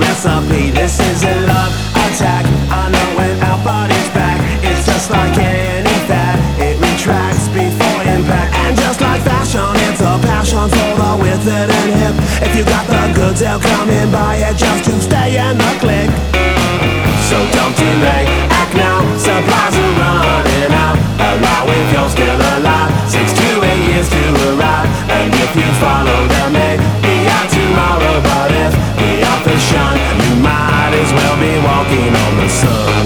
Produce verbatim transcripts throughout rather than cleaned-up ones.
recipe. This is a love attack. I know when our body's back, it's just like any fad. It retracts before impact. And just like fashion, it's a passion for the withered and hip. If you got the goods, they'll come and buy it just to stay in the clique. So don't delay, act now, supplies are running out. Allow if you're still alive, six to eight years to arrive. And if you follow them, may be out tomorrow. But if the authors shine, you might as well be walking on the sun.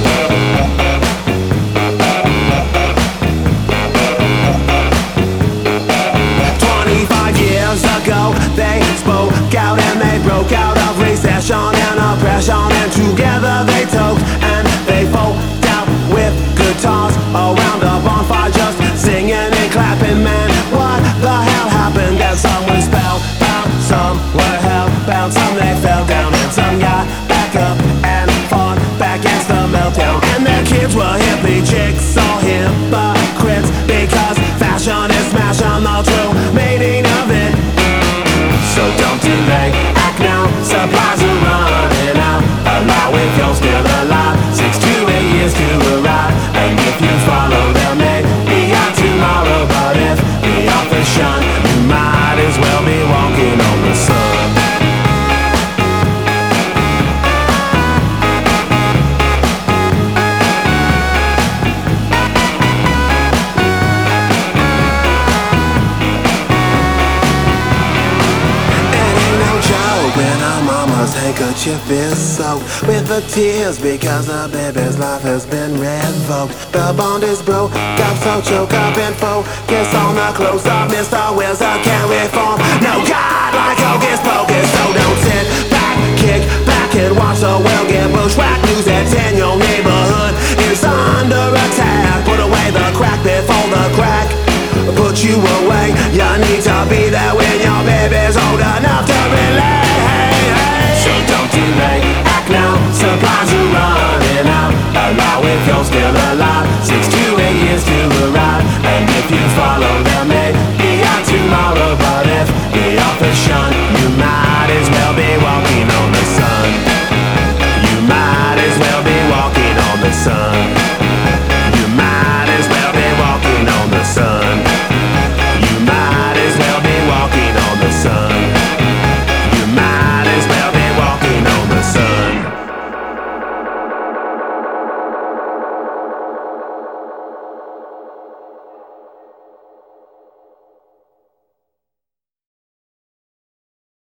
Twenty-five years ago, they spoke out and they broke out of recession and oppression. And together they took and they folked out with guitars around a bonfire, just singing and clapping. Man, what the hell happened? And some were spellbound, some were hellbound, some they fell down, and some got back up and fought back against the meltdown. And their kids were hippie chicks or hypocrites, because fashion is smashing the true meaning of it. So don't delay, act now, supplies are running out. Allow if you're still alive, six to eight years to arrive. And if you follow them, may be out tomorrow. But if the authors shine, you might as well be walking on the sun. When our mama's handkerchief is soaked with the tears because the baby's life has been revoked. The bond is broke, got so choke up and focus on the close up. Mister Wizard can't reform. No God like hocus pocus, so don't sit